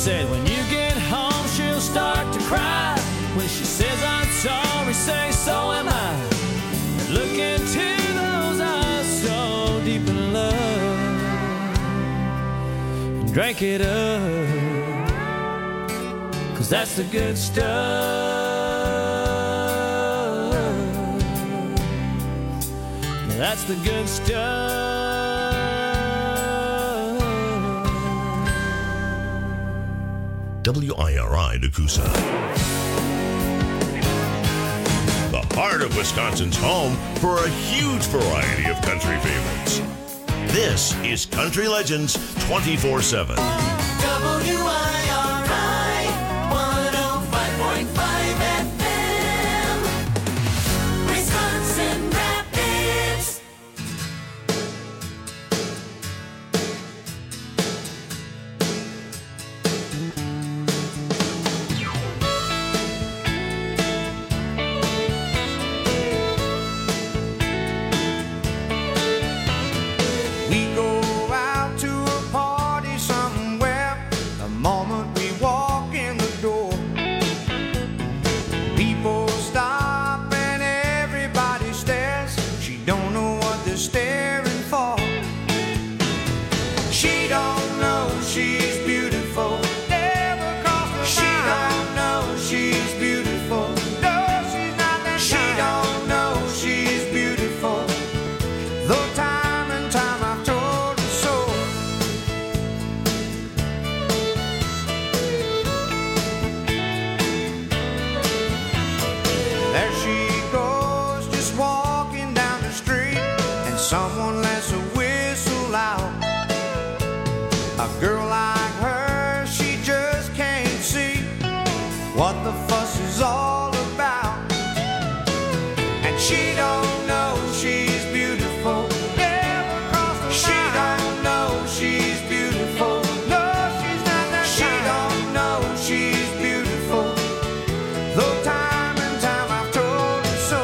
said when you get home she'll start to cry. When she says I'm sorry, say so am I. And look into those eyes so deep in love and drink it up, 'cause that's the good stuff. Yeah, that's the good stuff. WIRI Nakusa. The heart of Wisconsin's home for a huge variety of country favorites. This is Country Legends 24/7. WIRI 105.5 FM, Wisconsin Rapids. We go out to a party somewhere the moment we walk in the door. People stop and everybody stares. She don't know what they're staring for. She don't know she's beautiful. Never crossed her mind. She don't know she's beautiful. No, she's not that kind. She don't know she's beautiful. Though time and time I've told her so. There she goes, just walking down the street, and someone lets a whistle out. A girl like her, she just can't see what the fuss is all about. And she don't know she's beautiful. Never crossed her mind. She don't know she's beautiful. No, she's not that kind. She don't know she's beautiful. Though time and time I've told her so.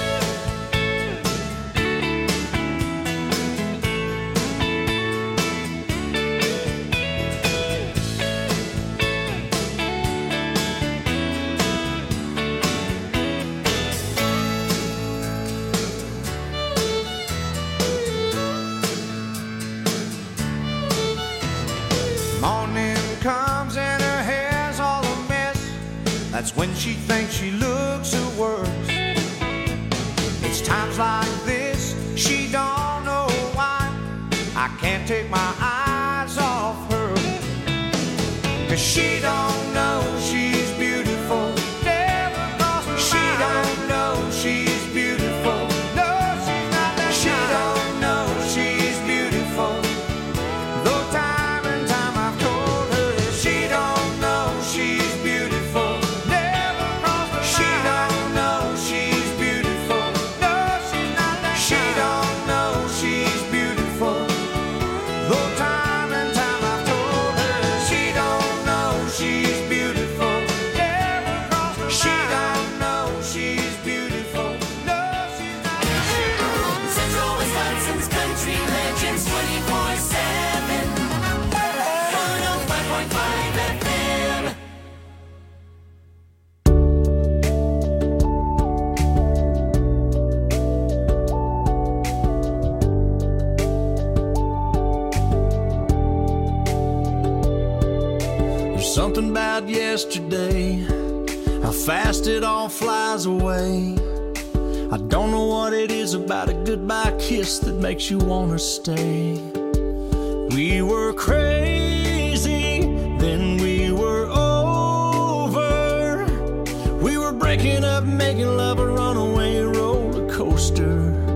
Morning comes and her hair's all a mess. That's when she thinks she looks her worst. It's times like this, she don't know why I can't take my eyes off her. 'Cause she don't know she's beautiful. Never crossed her mind. She don't know she's beautiful. No, she's not that kind. She don't know she's beautiful. Though time and time I've told her she don't know she's beautiful. Never crossed her mind. She don't know she's beautiful. No, she's not that kind. She don't know she's beautiful. Though time and time I've told her she don't know she's beautiful. Never crossed her mind. She don't know she's beautiful. No, she's not that kind. Central Wisconsin's Country Legends 24/7, 105.5 FM. There's something about yesterday, how fast it all flies away. I don't know what it is about a goodbye kiss that makes you wanna stay. We were crazy, then we were over. We were breaking up, making love a runaway roller coaster.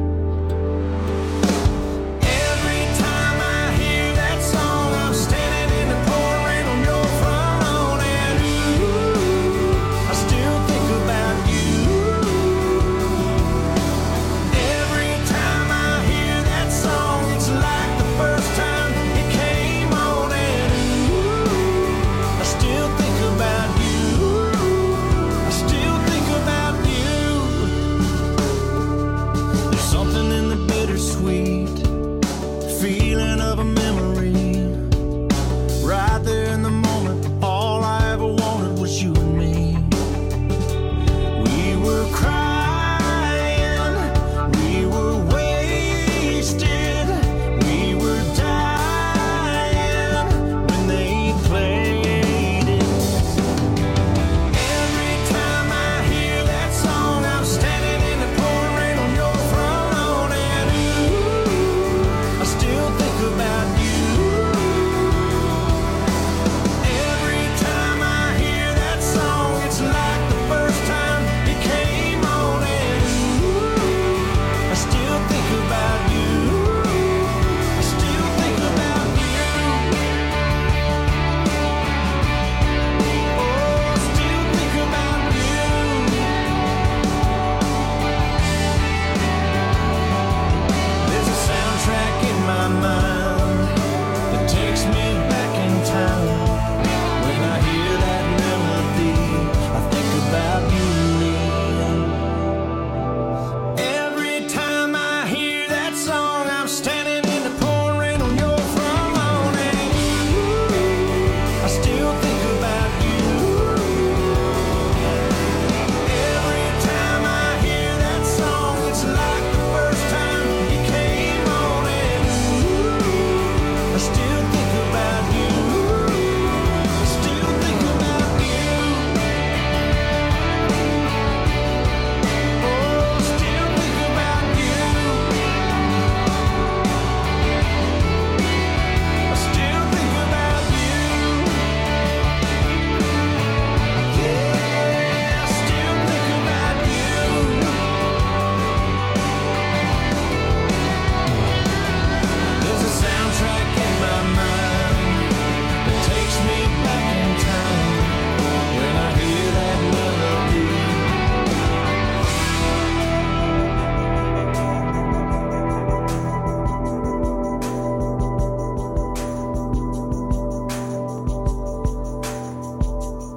Every time I hear that song, I'm standing in the pouring rain on your front lawn, and ooh, I still think about you. Every time I hear that song, it's like the first time it came on, and ooh, I still think about you. I still think about you.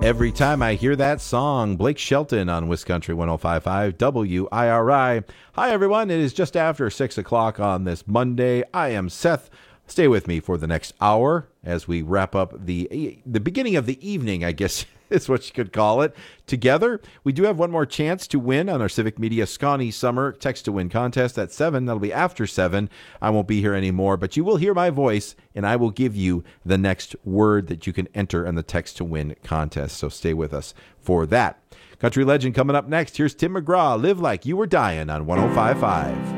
Every time I hear that song, Blake Shelton on Wiscountry 105.5 WIRI. Hi, everyone. It is just after 6 o'clock on this Monday. I am Seth. Stay with me for the next hour as we wrap up the beginning of the evening, I guess is what you could call it, together. We do have one more chance to win on our Civic Media Scotty Summer Text to Win contest at 7. That'll be after 7. I won't be here anymore, but you will hear my voice, and I will give you the next word that you can enter in the Text to Win contest. So stay with us for that. Country Legend coming up next. Here's Tim McGraw, Live Like You Were Dying on 105.5.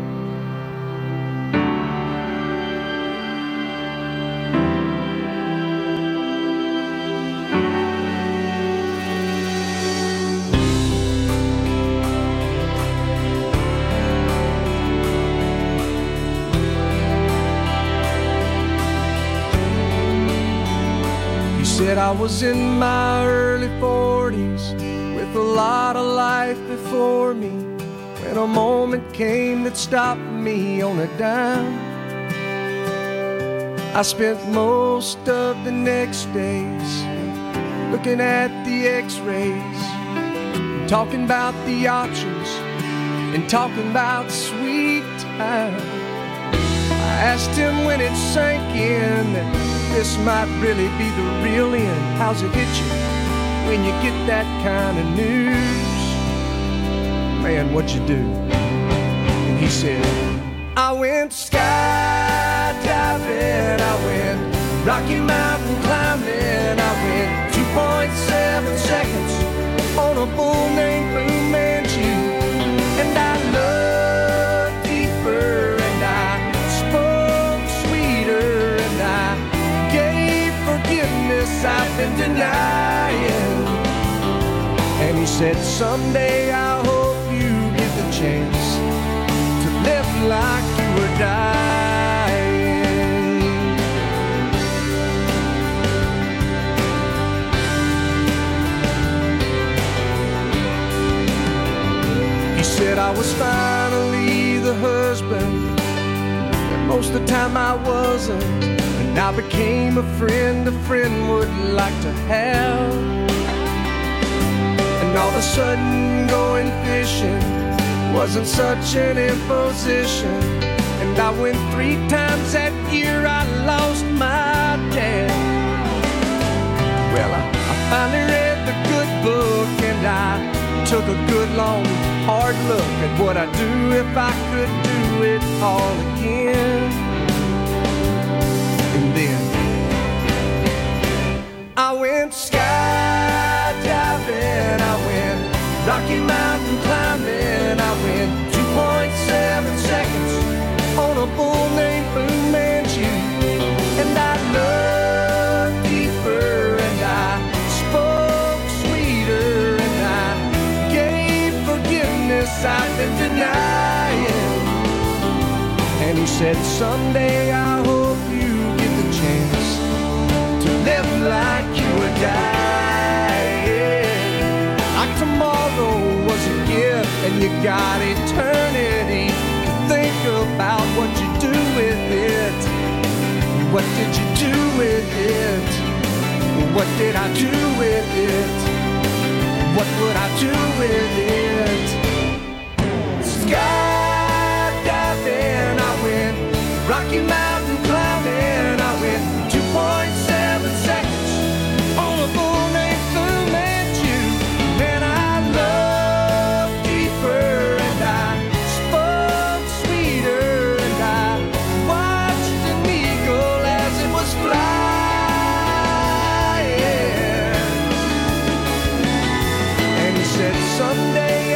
Said I was in my early 40s with a lot of life before me when a moment came that stopped me on a dime. I spent most of the next days looking at the x-rays, talking about the options and talking about sweet time. I asked him when it sank in that this might really be the real end. How's it hit you when you get that kind of news? Man, what'd you do? And he said, I went skydiving, I went Rocky Mountain climbing, I went 2.7 seconds on a bull named Blue Manchu, and I loved deeper, and I spoke sweeter, and I gave forgiveness I've been denying. And he said, someday I hope you get the chance to live like you were dying. He said I was finally the husband that most of the time I wasn't, and I became a friend would like to have. And all of a sudden going fishing wasn't such an imposition, and I went 3 times that year. I lost my dad. Well, I finally read the good book, and I took a good long hard look at what I'd do if I could do it all again. And then I went skydiving, I went Rocky Mountain climbing, I went 2.7 seconds on a bull named Blue Manchu, and I loved deeper, and I spoke sweeter, and I gave forgiveness I've been denying. And he said, someday I hope you get the chance to live like you were dying. Like tomorrow was a gift and you got eternity to think about what you do with it. What did you do with it? What did I do with it? What would I do with it? Skydiving, I went Rocky Mountain climbing, I went 2.7 seconds on a bull named Blue Manchu, and I loved deeper, and I spoke sweeter, and I watched an eagle as it was flying. And he said, someday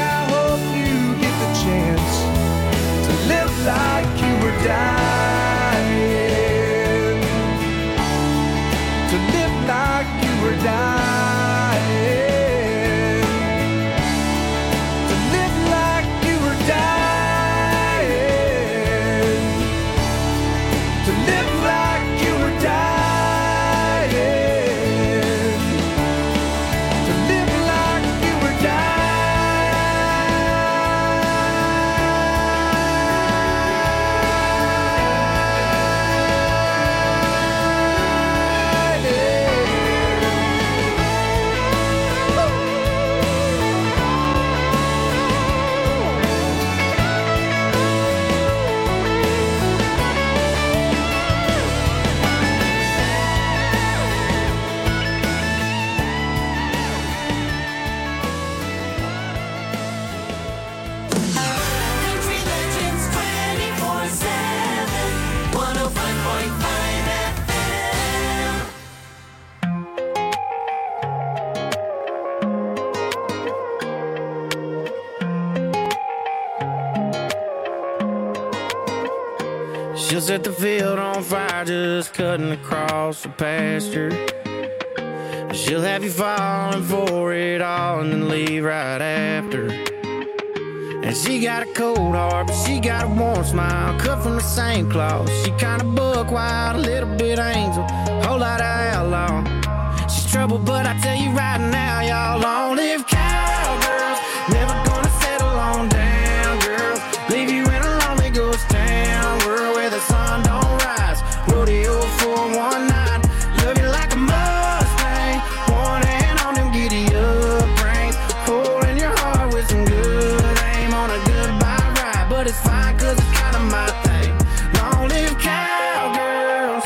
She'll set the field on fire just cutting across the pasture. She'll have you falling for it all and then leave right after. And she got a cold heart, but she got a warm smile, cut from the same cloth. She kinda buck wild, a little bit angel, whole lot of outlaw. She's trouble, but I tell you right now, y'all, long live cowgirls. Never gonna settle on down, girls. Leave you in a lonely ghost town, world where the sun don't rise. Rodeo for one night, love you like a Mustang. One hand on them giddy up reins, holding your heart with some good aim on a goodbye ride. But it's fine, cause it's kinda my thing. Long live cowgirls.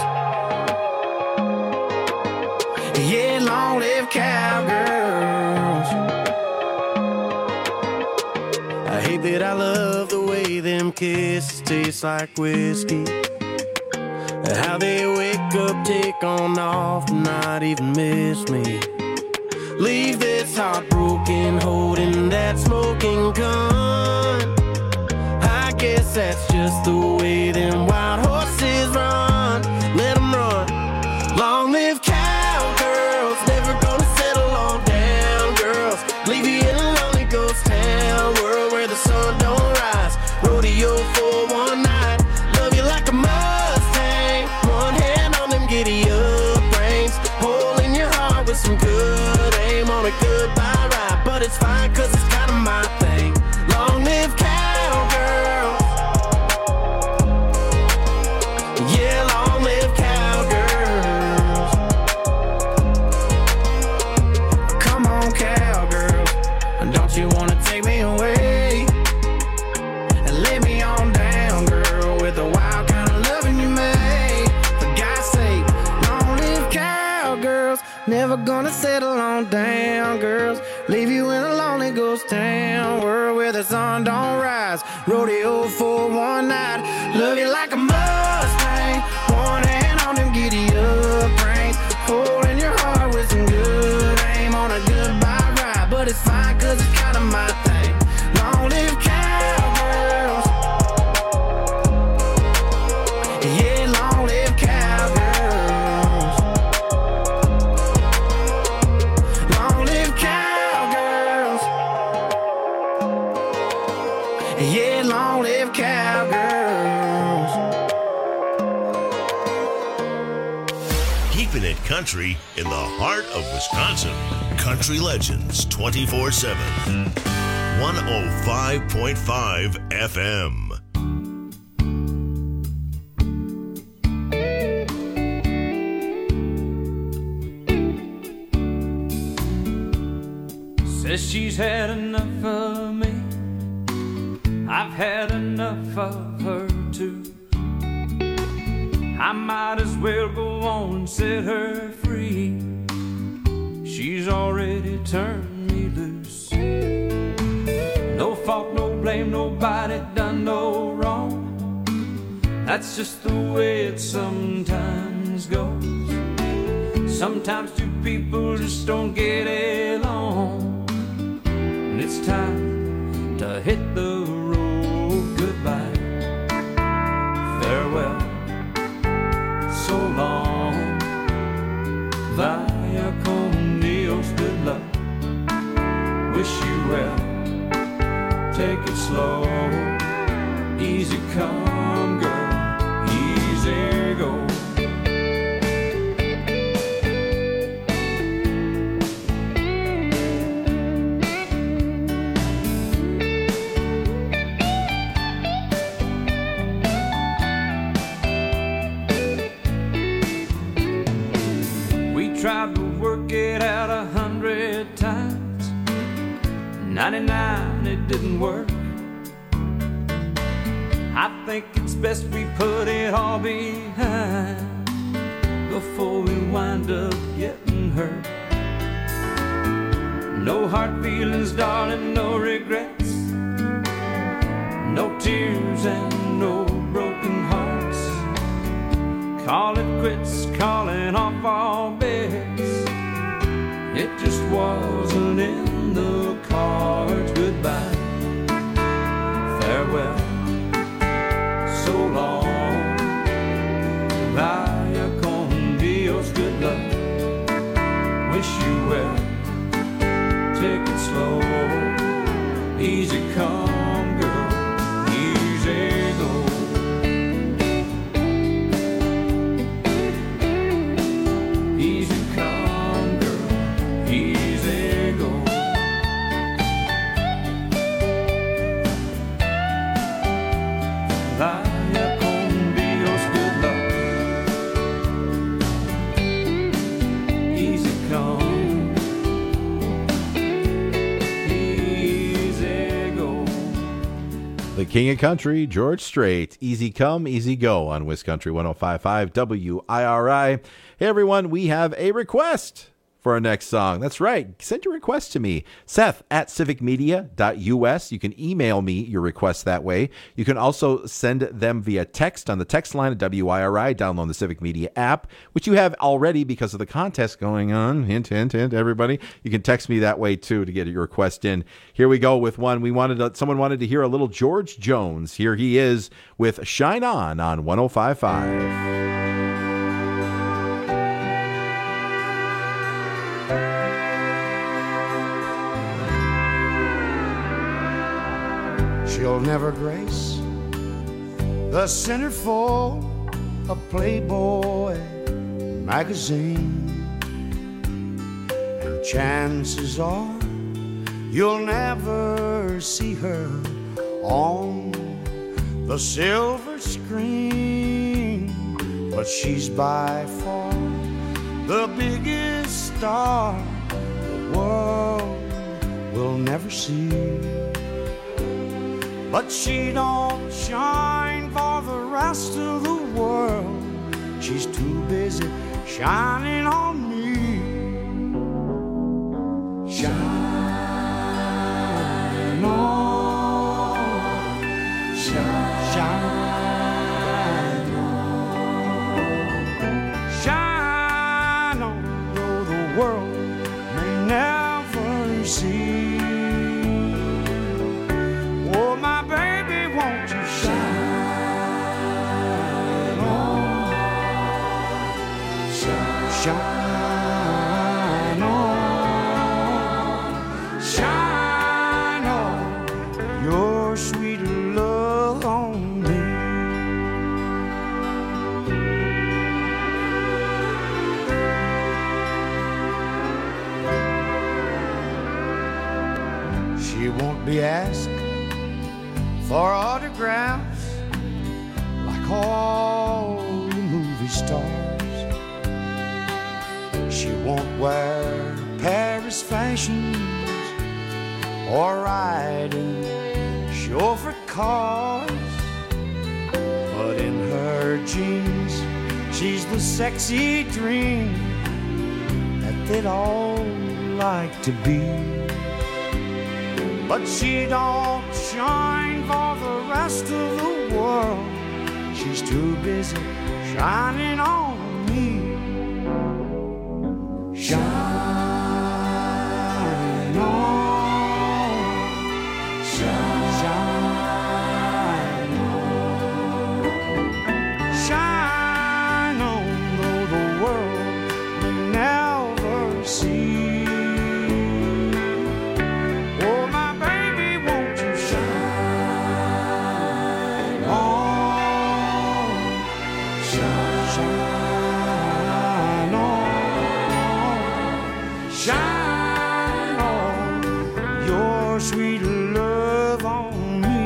Yeah, long live cowgirls. I hate that I love the way them kisses taste like whiskey. How they wake up, take on off, not even miss me. Leave this heartbroken, holding that smoking gun. I guess that's just the way them wild horses run. Let them run. Long live cowgirls, never gonna settle on down, girls. Leave you in a lonely ghost town, world where the sun don't rise. Rodeo for one night, love you like a Mustang. One hand on them giddy up reins, holding your heart with some good aim on a goodbye ride. But it's fine, cause it's kinda my thing. Long live cowgirls. Yeah, long live cowgirls. Come on, cowgirls, don't you wanna take me away and lay me on down, girl, with the wild kind of loving you made. For God's sake, long live cowgirls. Never gonna settle on down, girls. Leave you in a lonely ghost town, world where the sun don't rise. Rodeo for one night, love you like a Mustang. One hand on them giddy up reins, holding your heart with some good aim on a goodbye ride. But it's fine, cause it's kinda my thing. Long live cowgirls. Yeah, long live cowgirls. Long live cowgirls. Yeah, long live cowgirls. Keeping it country in the heart of Wisconsin. Country Legends 24/7. 105.5 FM. Says she's had enough of me. I've had enough of her too. I might as well go on and set her free. She's already turned me loose. No fault, no blame, nobody done no wrong. That's just the way it sometimes goes. Sometimes two people just don't get along, and it's time to hit the road. Goodbye, farewell, so long, vaya con Dios, good luck, wish you well, take it slow, easy come girl, easy go. Tried to work it out 100 times, 99 it didn't work. I think it's best we put it all behind before we wind up getting hurt. No hard feelings, darling, no regrets, no tears and no broken hearts. Call it quits, calling off all bets. It just wasn't in the cards. Goodbye, farewell, so long, King of Country, George Strait. Easy come, easy go on Wiscountry 105.5 WIRI. Hey, everyone, we have a request for our next song. That's right. Send your request to me, Seth at civicmedia.us. You can email me your requests that way. You can also send them via text on the text line at WIRI. Download the Civic Media app, which you have already because of the contest going on. Hint, hint, hint, everybody. You can text me that way, too, to get your request in. Here we go with one. Someone wanted to hear a little George Jones. Here he is with Shine On 105.5. She'll never grace the centerfold of Playboy magazine, and chances are you'll never see her on the silver screen. But she's by far the biggest star the world will never see. But she don't shine for the rest of the world. She's too busy shining on me. Shine on, shine on, shine on, though the world may never see. Oh, my baby, won't you shine on, shine on, shine on your sweet love on me. She won't be asked for autographs like all the movie stars. She won't wear Paris fashions or ride in chauffeur cars. But in her jeans, she's the sexy dream that they'd all like to be. But she don't shine for the rest of the world. She's too busy shining on me. Shine on, shine on, shine on, though the world may never see. Oh, my baby, won't you shine on, shine on, shine on your sweet love on me.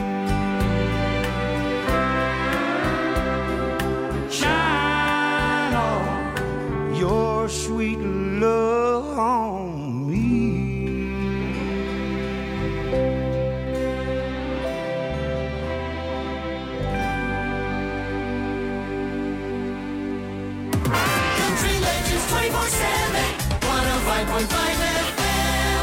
Shine on your sweet love on me. Country Legends 24/7, 105.5 FM.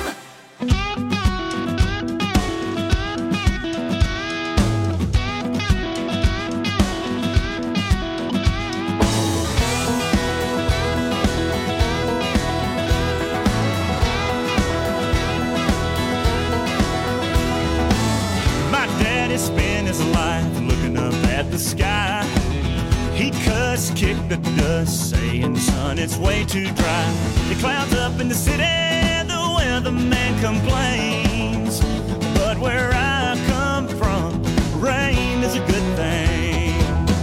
My daddy spent his life looking up at the sky. He cussed, kicked the dust, saying, son, it's way too dry. The clouds up in the city, the weatherman complains. But where I come from, rain is a good thing.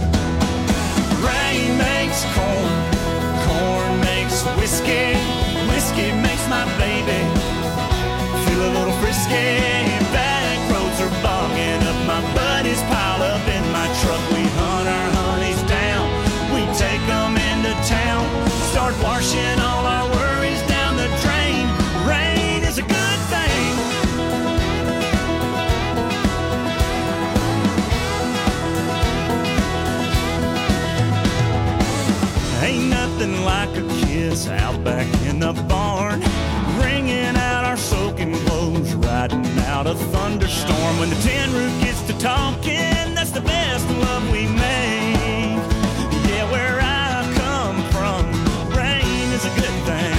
Rain makes corn, corn makes whiskey, whiskey makes my baby feel a little frisky. Back roads are bogging up, my buddies pile up in my truck. We hunt our honeys down, we take them into town, start washing all our worries down the drain. Rain is a good thing. us out back in the barn, wringing out our soaking clothes, riding out a thunderstorm. When the tin roof gets to talking, that's the best love we make. Yeah, where I come from, rain is a good thing.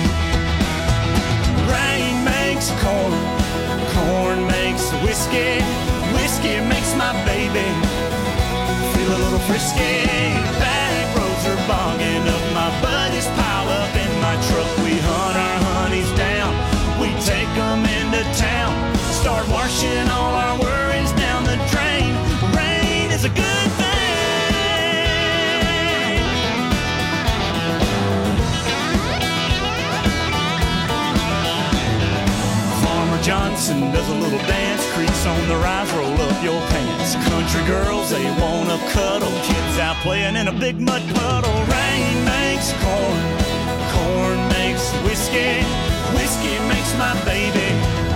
Rain makes corn, corn makes whiskey, whiskey makes my baby feel a little frisky. Back roads are bogging up, my buddies pile up in my truck. We hunt our honeys down, we take them into town, start washing all our worries down the drain. Rain is a good thing. Farmer Johnson does a little dance, creaks on the rise, roll up your pants. Country girls, they wanna cuddle, kids out playing in a big mud puddle. Rain makes corn, corn makes whiskey, whiskey makes my baby.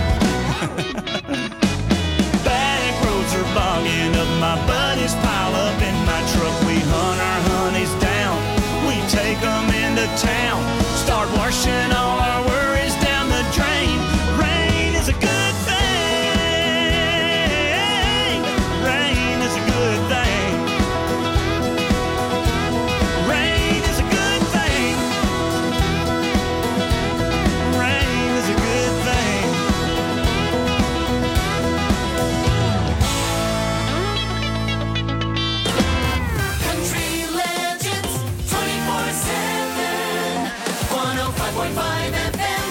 Back roads are bogging up, my buddies pile up in my truck. We hunt our honeys down, we take them into town, start washing all our worries down the drain. Rain is a good thing. Rain is a good thing. Rain is a good thing. Rain is a good thing. Country Legends 24/7, 105.5 FM.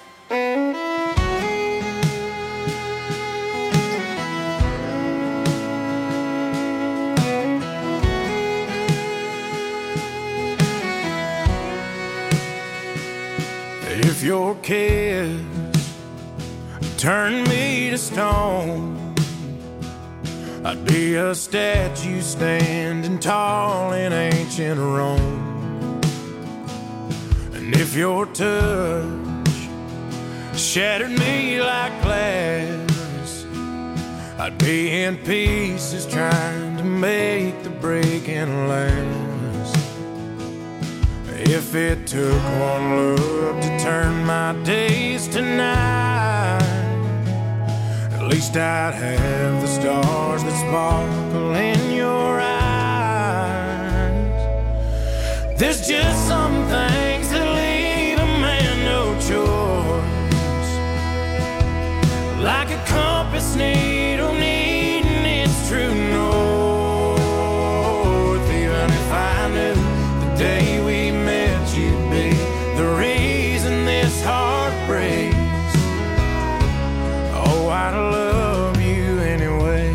If your kids turn me to stone, I'd be a statue standing tall in ancient Rome. And if your touch shattered me like glass, I'd be in pieces trying to make the breaking last. If it took one look to turn my days to night, at least I'd have the stars that sparkle in your eyes. There's just some things that leave a man no choice, like a compass needle needing its true north. Even if I knew the day we met you'd be the reason this heart breaks, oh, I'd love you anyway.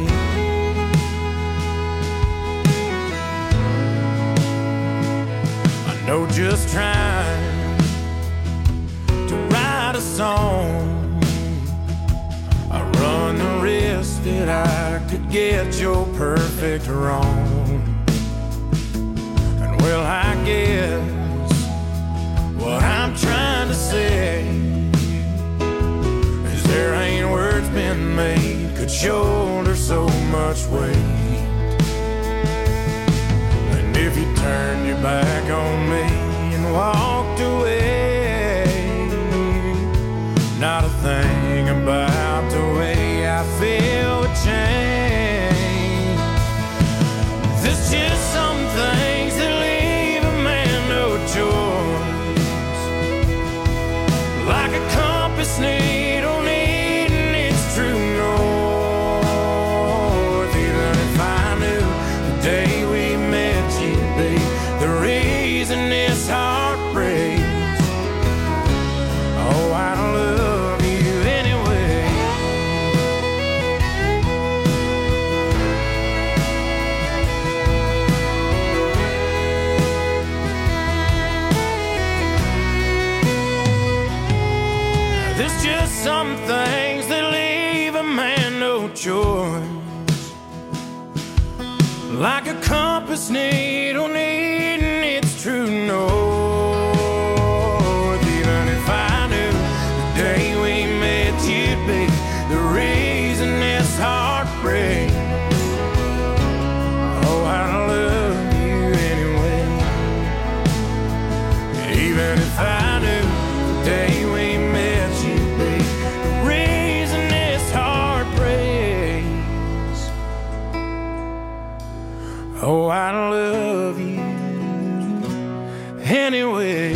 I know just trying to write a song, I run the risk that I could get your perfect wrong. And well, I guess what I'm trying to say is there ain't words been made could shoulder so much weight. And if you turned your back on me and walked away, not a thing about the way I feel would change. There's just some things that leave a man no choice, like a compass needle needing its true north. Even if I knew the day we met you'd be the reason this heart breaks, oh, I love you anyway. There's just some things that leave a man no choice, like a compass needle needing its true north. Even if I knew the day we met you'd be the reason this heart breaks, oh, I love you anyway. Even if Oh, I love you anyway.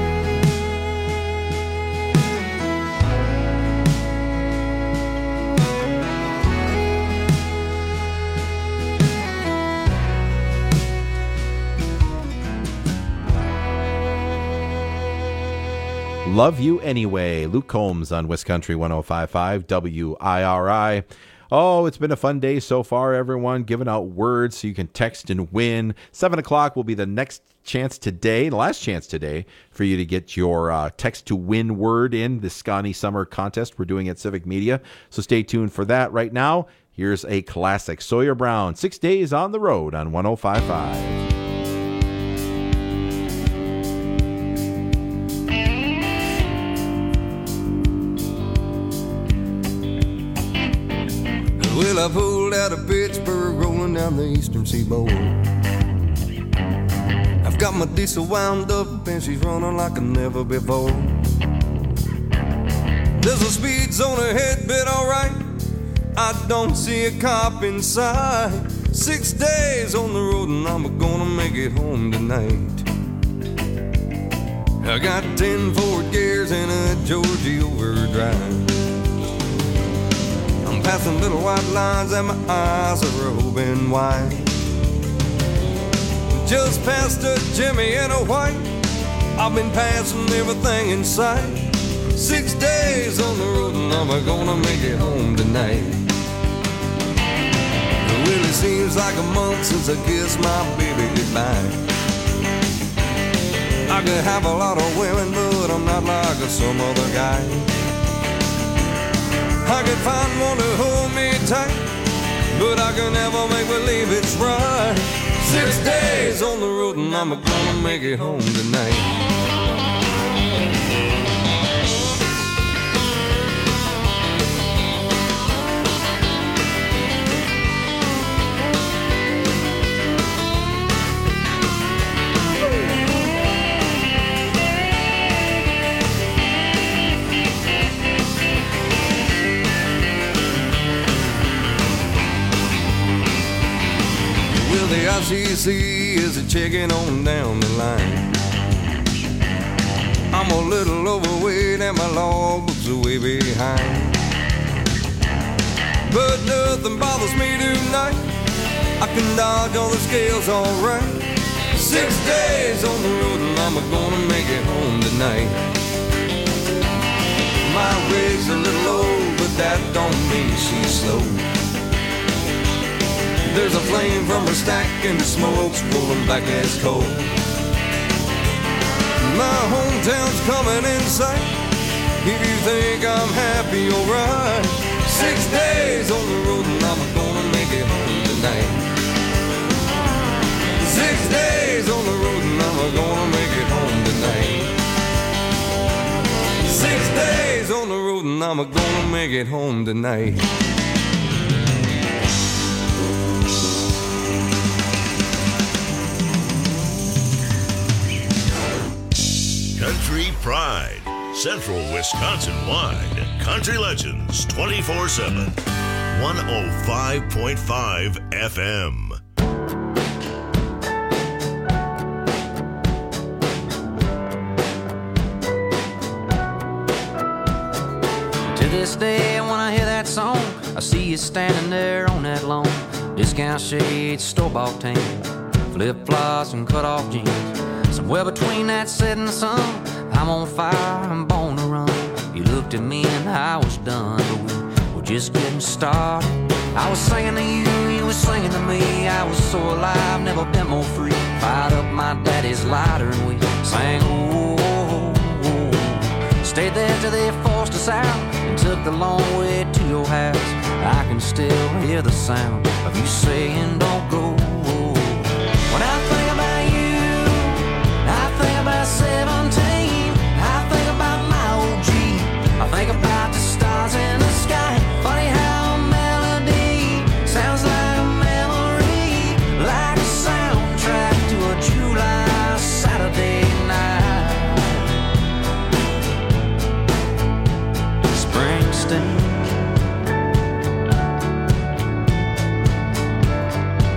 Love You Anyway. Luke Combs on Wiscountry 105.5 WIRI. Oh, it's been a fun day so far, everyone. Giving out words so you can text and win. 7 o'clock will be the next chance today, the last chance today, for you to get your text to win word in the Scotty Summer Contest we're doing at Civic Media. So stay tuned for that. Right now, here's a classic. Sawyer Brown, 6 Days on the Road on 105.5. Well, I pulled out of Pittsburgh, rolling down the eastern seaboard. I've got my diesel wound up and she's running like never before. There's a speed zone ahead, but alright, I don't see a cop in sight. 6 days on the road and I'm gonna make it home tonight. I got 10 Ford gears and a Georgia overdrive. Passing little white lines and my eyes are open wide. Just past a Jimmy and a white, I've been passing everything in sight. 6 days on the road and I'm gonna make it home tonight. Well, it seems like a month since I kissed my baby goodbye. I could have a lot of women, but I'm not like some other guy. I could find one to hold me tight, but I can never make believe it's right. 6 days on the road and I'm gonna make it home tonight. The ICC is a checking on down the line. I'm a little overweight and my logbook's way behind. But nothing bothers me tonight. I can dodge all the scales alright. 6 days on the road and I'm gonna make it home tonight. My rig's a little old, but that don't mean she's slow. There's a flame from her stack and the smoke's pulling back as coal. My hometown's coming in sight. If you think I'm happy, alright. 6 days on the road and I'm gonna make it home tonight. 6 days on the road and I'm gonna make it home tonight. 6 days on the road and I'm gonna make it home tonight. Country Pride, Central Wisconsin-wide. Country Legends, 24/7. 105.5 FM. To this day, when I hear that song, I see you standing there on that lawn. Discount shades, store-bought tan, flip-flops and cut-off jeans. Somewhere between that setting sun, I'm on fire, I'm born to run. You looked at me and I was done, but we were just getting started. I was singing to you, you were singing to me. I was so alive, never been more free. Fired up my daddy's lighter and we sang, oh, oh, oh. Stayed there till they forced us out and took the long way to your house. I can still hear the sound of you saying, don't go. When I think about you, I think about 17. I think about my old Jeep. I think about the stars in the sky. Funny how a melody sounds like a memory, like a soundtrack to a July Saturday night. Springsteen.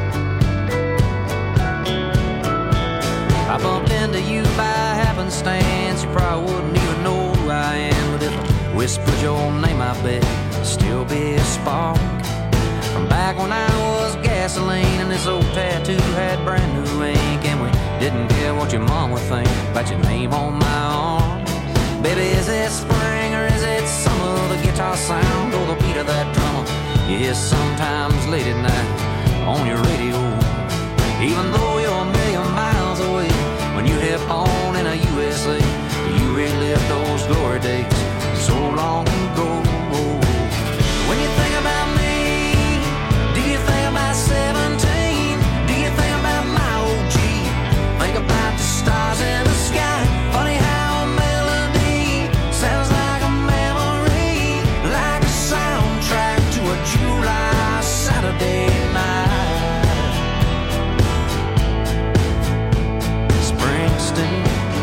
your name, I bet still be a spark. From back when I was gasoline and this old tattoo had brand new ink, and we didn't care what your mom would think about your name on my arm. Baby, is it spring or is it summer? The guitar sound or the beat of that drummer you hear sometimes late at night on your radio. Even though you're a million miles away, when you hit on in a USA, you relive those glory days so long ago. When you think about me, do you think about 17? Do you think about my OG? Think about the stars in the sky. Funny how a melody sounds like a memory, like a soundtrack to a July Saturday night. Springsteen.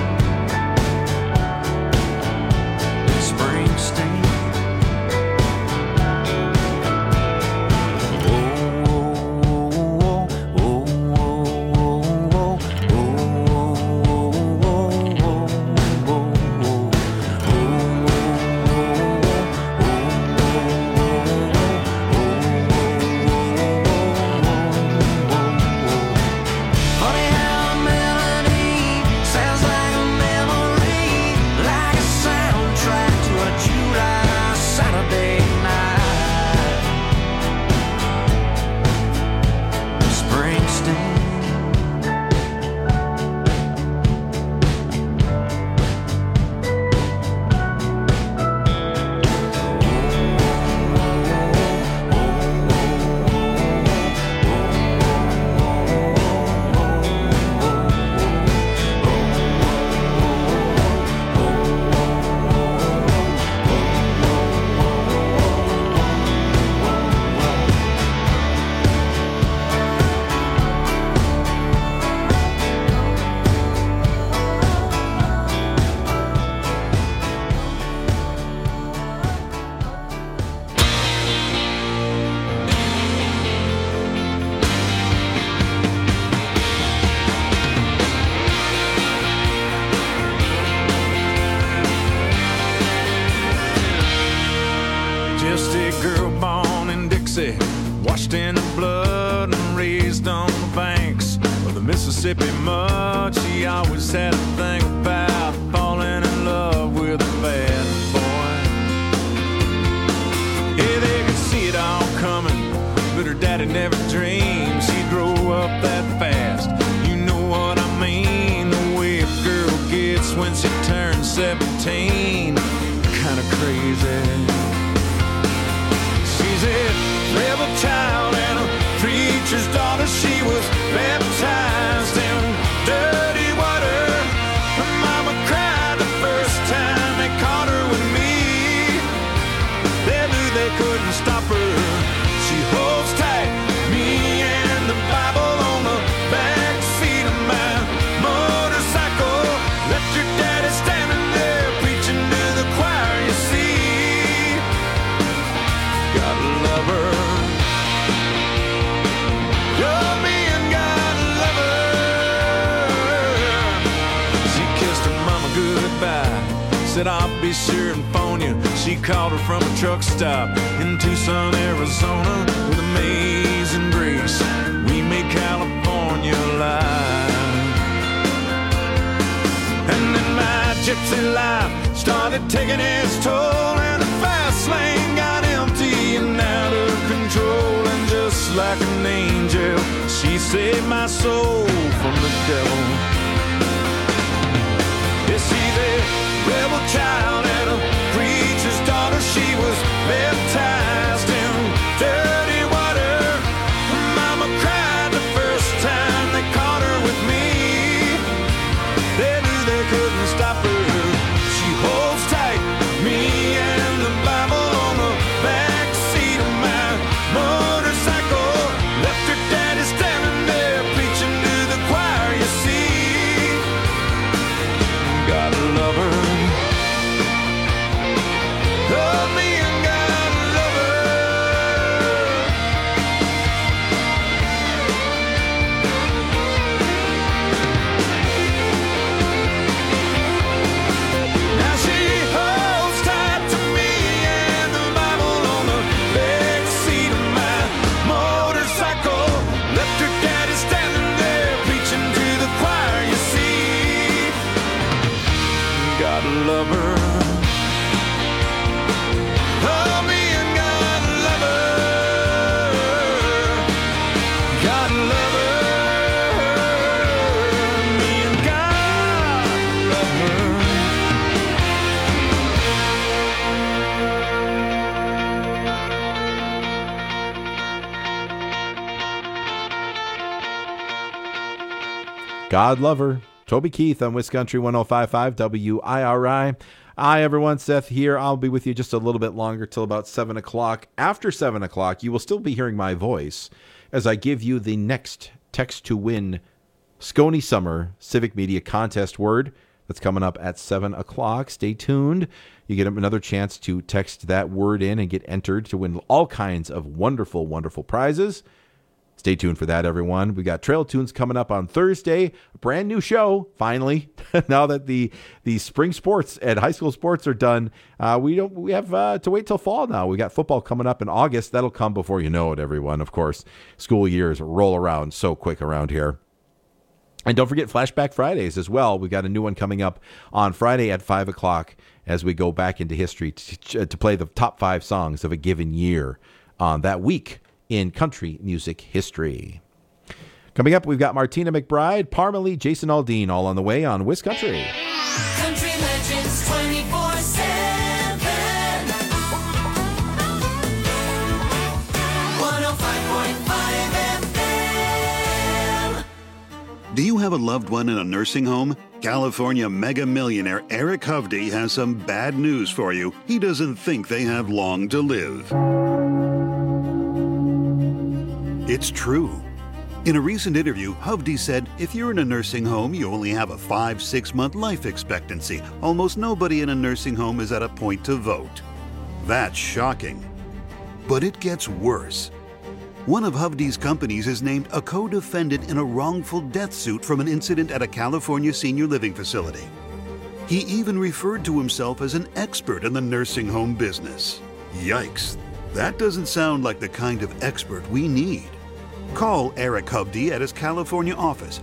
Washed in the blood and raised on the banks of the Mississippi mud. She always had a thing about falling in love with a bad boy. Yeah, they could see it all coming, but her daddy never dreamed she'd grow up that fast. You know what I mean, the way a girl gets when she turns 17. Kinda crazy. She's a rebel child and a preacher's daughter. She was baptized in dirty water. Her mama cried the first time they caught her with me. They knew they couldn't stop her. She holds tight, me and the Bible on the back seat of my motorcycle. Left your daddy standing there preaching to the choir, you see. Gotta love her. You're me and gotta love her. She kissed her mama goodbye, said I'll be sure and phone you. She called her from a truck stop in Tucson, Arizona. With amazing grace, we made California alive. And then my gypsy life started taking its toll, and the fast lane got empty and out of control. And just like an angel, she saved my soul from the devil. Yeah, she's a rebel child and a preacher's daughter. She was baptized in dirty water. Her mama cried the first time they caught her with me. They knew they couldn't stop her. She holds tight, me and the Bible on the back seat of my motorcycle. Left her daddy standing there preaching to the choir, you see. Gotta love her. God Lover, Toby Keith on Wisconsin 105.5 WIRI. Hi, everyone. Seth here. I'll be with you just a little bit longer, till about 7 o'clock. After 7 o'clock, you will still be hearing my voice as I give you the next text to win Scone Summer Civic Media Contest word. That's coming up at 7 o'clock. Stay tuned. You get another chance to text that word in and get entered to win all kinds of wonderful, wonderful prizes. Stay tuned for that, everyone. We got Trail Tunes coming up on Thursday. A brand new show, finally. Now that the spring sports and high school sports are done, we have to wait till fall now. We got football coming up in August. That'll come before you know it, everyone. Of course, school years roll around so quick around here. And don't forget Flashback Fridays as well. We got a new one coming up on Friday at 5 o'clock as we go back into history to play the top 5 songs of a given year on that week in country music history. Coming up, we've got Martina McBride, Parmalee, Jason Aldean, all on the way on Wisconsin. Country Legends 24/7. 105.5 FM. Do you have a loved one in a nursing home? California mega millionaire Eric Hovde has some bad news for you. He doesn't think they have long to live. It's true. In a recent interview, Hovde said, if you're in a nursing home, you only have a 5-6 month life expectancy. Almost nobody in a nursing home is at a point to vote. That's shocking. But it gets worse. One of Hovde's companies is named a co-defendant in a wrongful death suit from an incident at a California senior living facility. He even referred to himself as an expert in the nursing home business. Yikes. That doesn't sound like the kind of expert we need. Call Eric Hovde at his California office,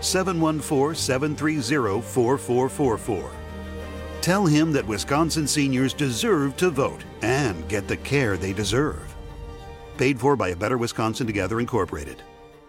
714-730-4444. Tell him that Wisconsin seniors deserve to vote and get the care they deserve. Paid for by A Better Wisconsin Together, Incorporated.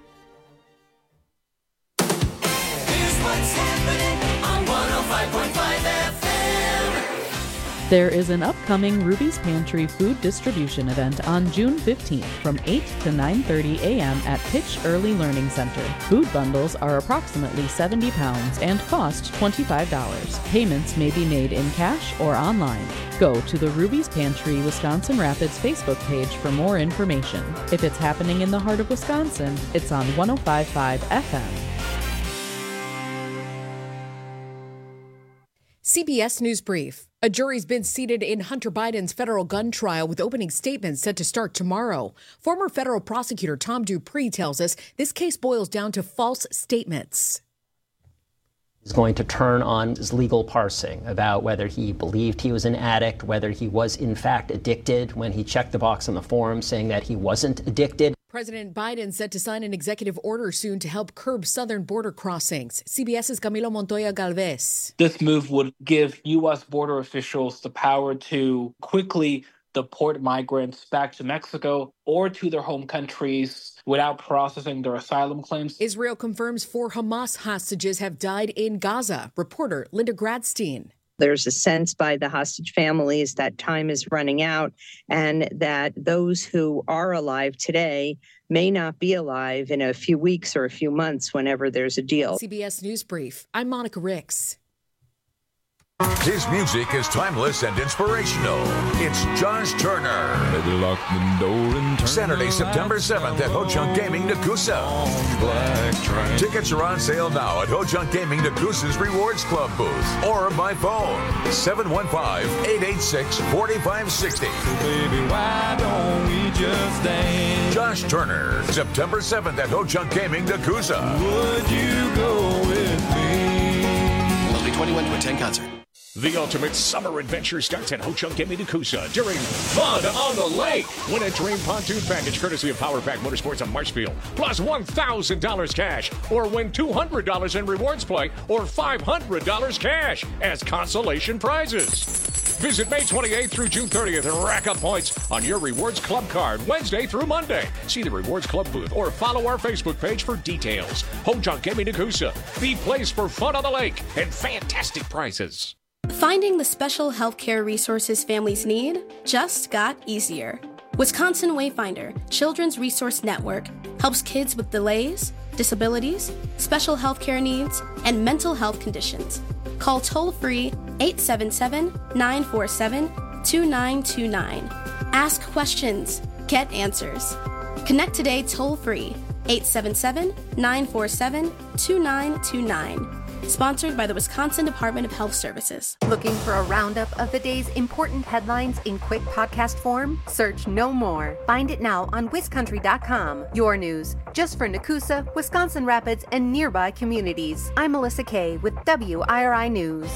Here's what's happening on 105.5 FM. There is an upcoming Ruby's Pantry food distribution event on June 15th from 8 to 9:30 a.m. at Pitch Early Learning Center. Food bundles are approximately 70 pounds and cost $25. Payments may be made in cash or online. Go to the Ruby's Pantry Wisconsin Rapids Facebook page for more information. If it's happening in the heart of Wisconsin, it's on 105.5 FM. CBS News Brief. A jury's been seated in Hunter Biden's federal gun trial with opening statements set to start tomorrow. Former federal prosecutor Tom Dupree tells us this case boils down to false statements. Is going to turn on his legal parsing about whether he believed he was an addict, whether he was in fact addicted when he checked the box on the form saying that he wasn't addicted. President Biden set to sign an executive order soon to help curb southern border crossings. CBS's Camilo Montoya Galvez. This move would give U.S. border officials the power to quickly deport migrants back to Mexico or to their home countries without processing their asylum claims. Israel confirms 4 Hamas hostages have died in Gaza. Reporter Linda Gradstein. There's a sense by the hostage families that time is running out and that those who are alive today may not be alive in a few weeks or a few months whenever there's a deal. CBS News Brief. I'm Monica Ricks. His music is timeless and inspirational. It's Josh Turner. Lock the door and turn Saturday, September 7th at Ho Chunk Gaming, Nakusa. Tickets are on sale now at Ho Chunk Gaming, Nakusa's Rewards Club booth or by phone 715-886-4560. Baby, why don't we just dance? Josh Turner, September 7th at Ho Chunk Gaming, Nakusa. Would you go with me? Must be 21 to attend concert. The ultimate summer adventure starts at Ho Chunk Gaming Nakusa during Fun on the Lake. Win a dream pontoon package courtesy of Power Pack Motorsports on Marshfield, plus $1,000 cash, or win $200 in rewards play or $500 cash as consolation prizes. Visit May 28th through June 30th and rack up points on your Rewards Club card Wednesday through Monday. See the Rewards Club booth or follow our Facebook page for details. Ho Chunk Gaming Nakusa, the place for fun on the lake and fantastic prizes. Finding the special healthcare resources families need just got easier. Wisconsin Wayfinder, Children's Resource Network, helps kids with delays, disabilities, special health care needs, and mental health conditions. Call toll-free 877-947-2929. Ask questions. Get answers. Connect today toll-free 877-947-2929. Sponsored by the Wisconsin Department of Health Services. Looking for a roundup of the day's important headlines in quick podcast form? Search No More. Find it now on WisCountry.com. Your news, just for Nakusa, Wisconsin Rapids, and nearby communities. I'm Melissa Kay with WIRI News.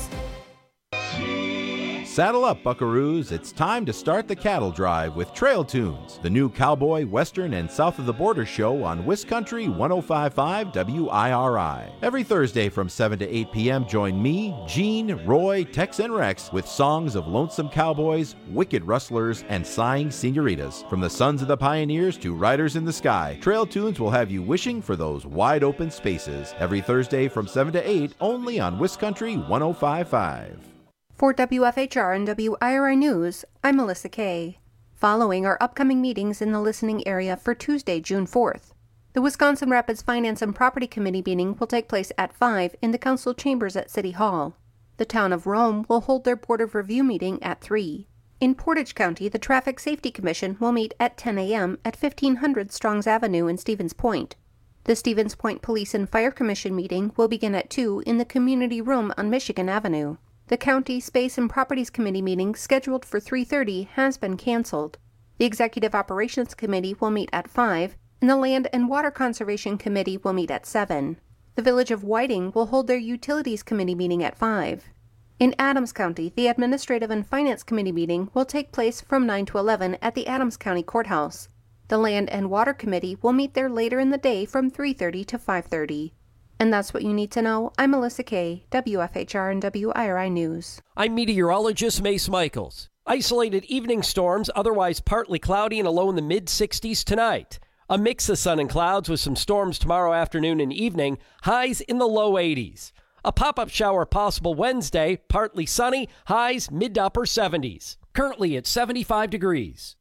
Saddle up, buckaroos. It's time to start the cattle drive with Trail Tunes, the new cowboy, western, and south of the border show on WisCountry 105.5 WIRI. Every Thursday from 7 to 8 p.m., join me, Gene, Roy, Tex, and Rex with songs of lonesome cowboys, wicked rustlers, and sighing senoritas. From the sons of the pioneers to riders in the sky, Trail Tunes will have you wishing for those wide open spaces. Every Thursday from 7 to 8, only on WisCountry 105.5. For WFHR and WIRI News, I'm Melissa Kay. Following are upcoming meetings in the listening area for Tuesday, June 4th. The Wisconsin Rapids Finance and Property Committee meeting will take place at 5 in the council chambers at City Hall. The town of Rome will hold their Board of Review meeting at 3. In Portage County, the Traffic Safety Commission will meet at 10 a.m. at 1500 Strongs Avenue in Stevens Point. The Stevens Point Police and Fire Commission meeting will begin at 2 in the Community Room on Michigan Avenue. The County Space and Properties Committee meeting, scheduled for 3:30, has been canceled. The Executive Operations Committee will meet at 5, and the Land and Water Conservation Committee will meet at 7. The Village of Whiting will hold their Utilities Committee meeting at 5. In Adams County, the Administrative and Finance Committee meeting will take place from 9 to 11 at the Adams County Courthouse. The Land and Water Committee will meet there later in the day from 3:30 to 5:30. And that's what you need to know. I'm Melissa Kay, WFHR and WIRI News. I'm meteorologist Mace Michaels. Isolated evening storms, otherwise partly cloudy and a low in the mid-60s tonight. A mix of sun and clouds with some storms tomorrow afternoon and evening, highs in the low 80s. A pop-up shower possible Wednesday, partly sunny, highs mid to upper 70s. Currently at 75 degrees.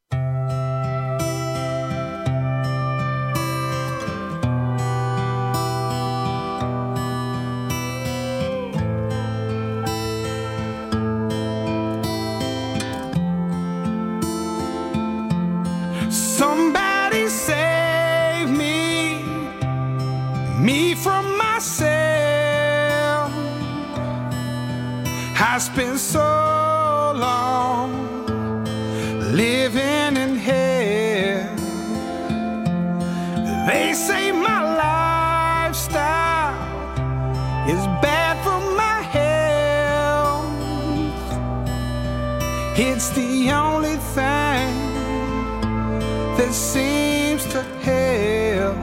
Somebody save me from myself. I spent so long living in hell. They say my lifestyle is bad for my health. It's the only thing that seems to help.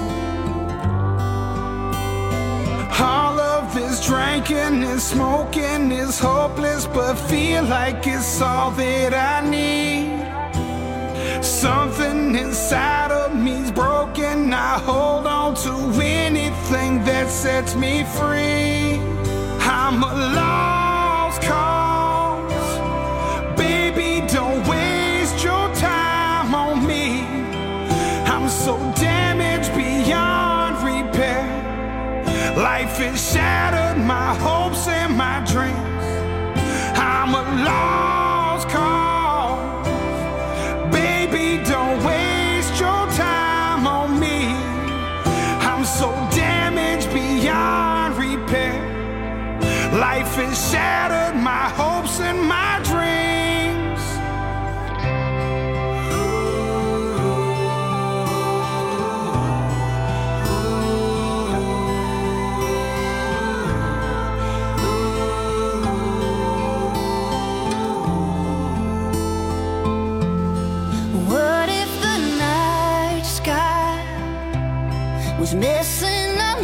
All of this drinking and smoking is hopeless, but feel like it's all that I need. Something inside of me's broken. I hold on to anything that sets me free. I'm a lost cause. Baby, don't waste your time on me. I'm so damaged beyond repair. Life has shattered my hopes and my dreams. I'm a lost cause. Baby, don't waste your time on me. I'm so damaged beyond repair. Life has shattered my hopes and my dreams. Was missing a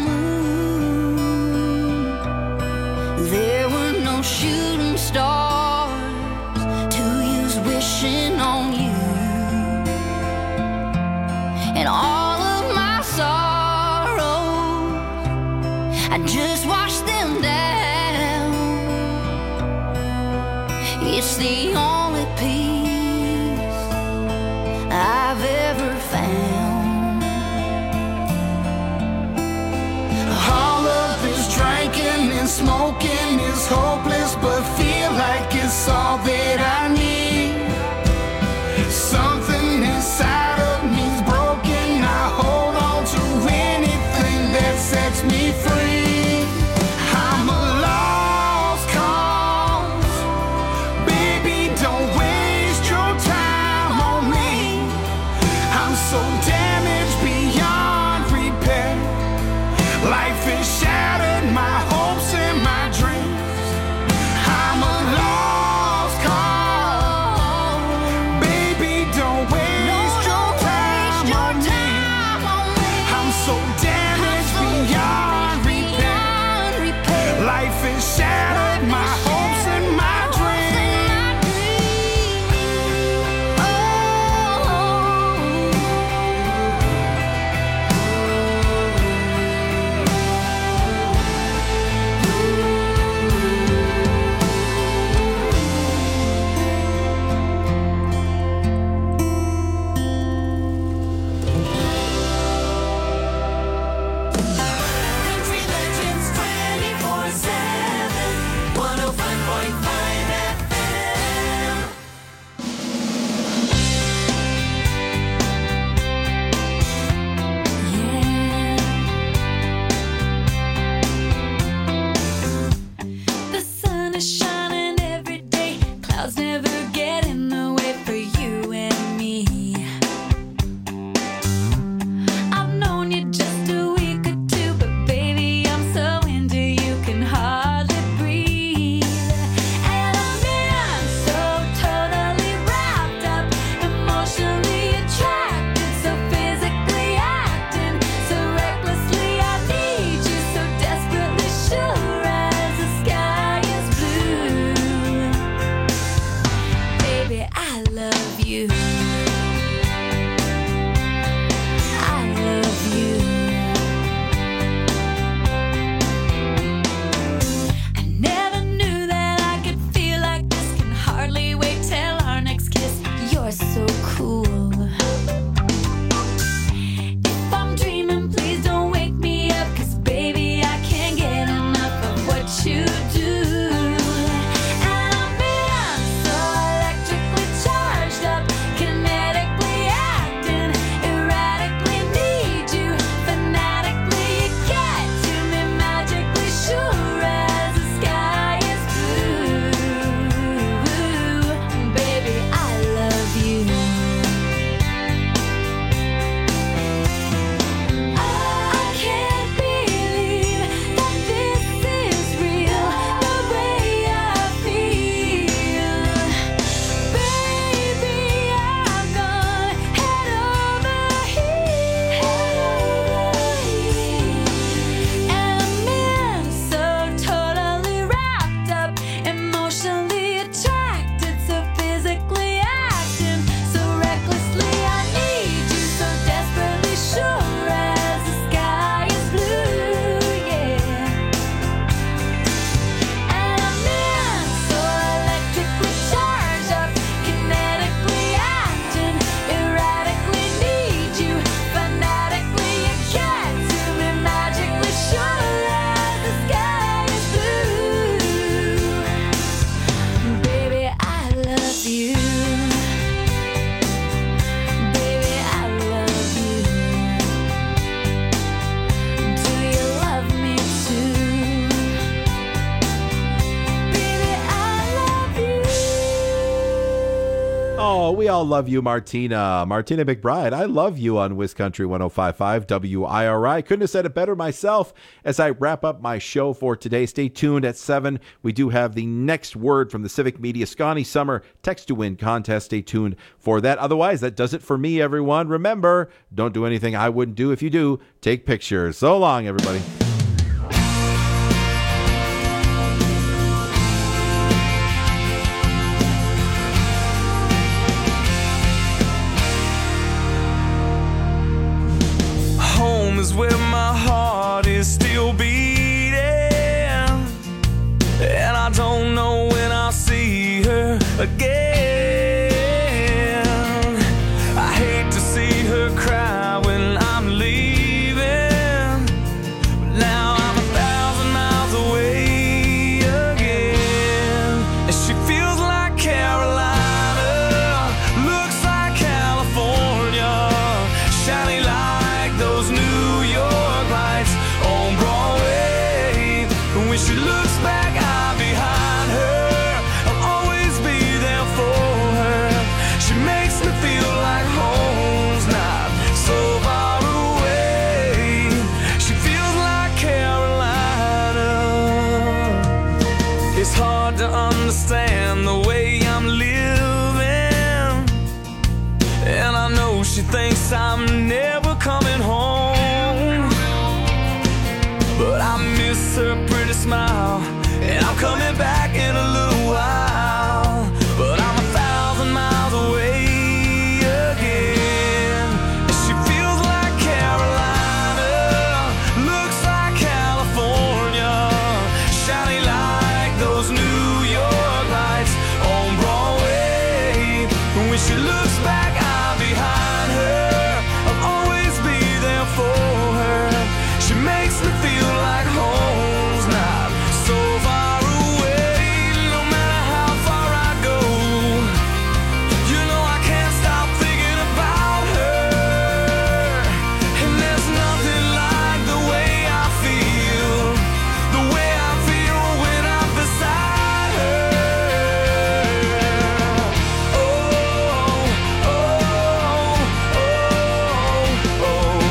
moon. There were no shooting stars to use wishing on you. And all of my sorrows, I just washed them down. It's the only peace I've ever found. All of this drinking and smoking is hopeless, but feel like it's all that I need. Something inside of me's broken. I hold on to anything that sets me free. I'm a lost cause. Baby, don't waste your time on me. I'm so damaged beyond repair. Life has shattered my hopes and my dreams. I'm a lost cause. Baby, don't waste your time on me. I'm so damaged beyond repair. Life has shattered my hopes and my dreams. Country Legends 24/7, 105.5 FM. The sun is shining every day. Clouds never get in the way for you and me. I've known you just a week or two, but baby, I'm so into you, can hardly breathe. And I'm in so totally wrapped up, emotionally attracted, so physically acting, so recklessly I need you, so desperately sure as the sky is blue. Baby, I love you. I love you. I never knew that I could feel like this. Can hardly wait till our next kiss. You're so cool. If I'm dreaming, please don't wake me up, 'cause baby, I can't get enough of what you do. And I'm in so electrically charged up, kinetically acting, erratically need you, fanatically you get to me, magically sure as the sky is blue. Baby, I love you. I can't believe that this is real, the way I feel. Baby, I've gone head over heels. And I'm in so totally wrapped up, emotionally attracted, so physically acting, so recklessly I need you, so desperately sure as the sky is blue, yeah. And I'm in so electrically charged up, kinetically acting, erratically need you, fanatically you get to me, magically sure as the sky is blue. Baby, I love you. Baby, I love you. Do you love me too? Baby, I love you. Oh, we all love you, Martina. Martina McBride, I love you on WisCountry 105.5 WIRI. Couldn't have said it better myself. As I wrap up my show for today, stay tuned at 7. We do have the next word from the Civic Media Scotty Summer Text to Win contest. Stay tuned for that. Otherwise, that does it for me, everyone. Remember, don't do anything I wouldn't do. If you do, take pictures. So long, everybody. Home is where my heart is still beating, and I don't know when I'll see her again. I hate to see her cry when I'm leaving, but now coming back in a little while, but I'm 1,000 miles away again. She feels like Carolina, looks like California, shining like those New York lights on Broadway. When she looks back, I'm behind her. I'll always be there for her. She makes me feel like home's not so far away. No matter how far I go, you know I can't stop thinking about her. And there's nothing like the way I feel when I'm beside her. Oh, oh, oh, oh,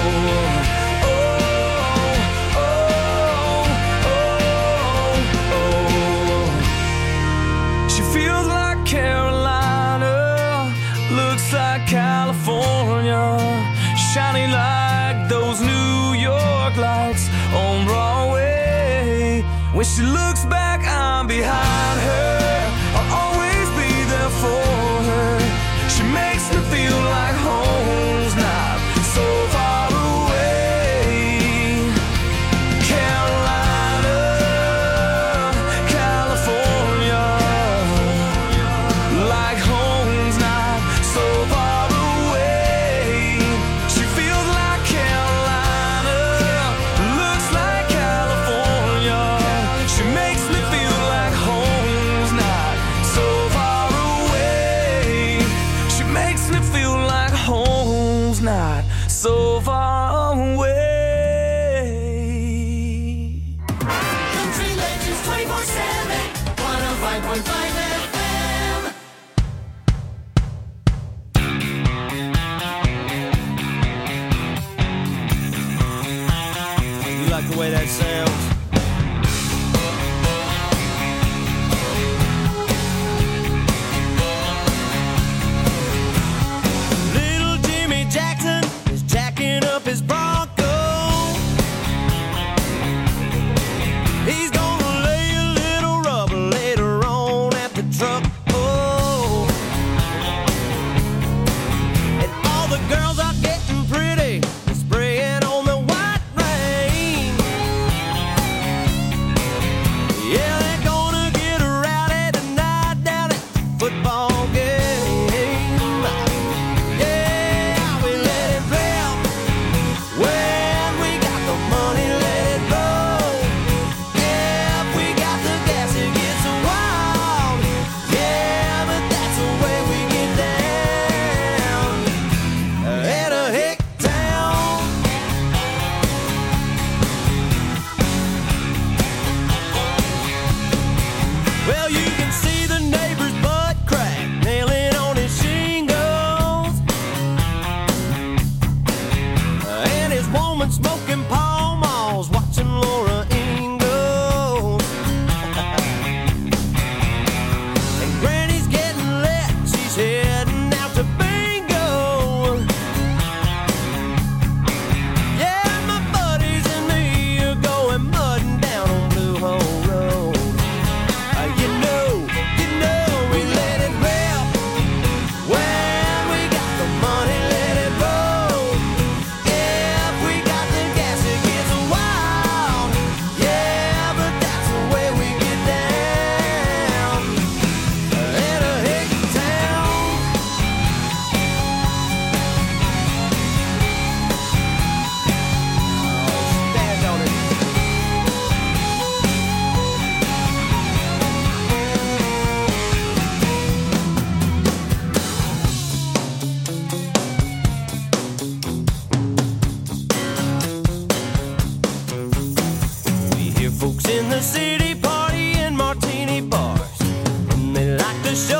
she feels like Carolina, looks like California, shining like those New York lights on Broadway. When she looks back, I'm behind her. I'll always be there for her. She makes me feel like home's not so far away. Carolina, California, like home's not so far away. She feels like Carolina, looks like California. She makes me feel like home's not so far away. She makes me feel like home's not so far away. Country Legends 24/7, 105.5 FM. You like the way that sounds?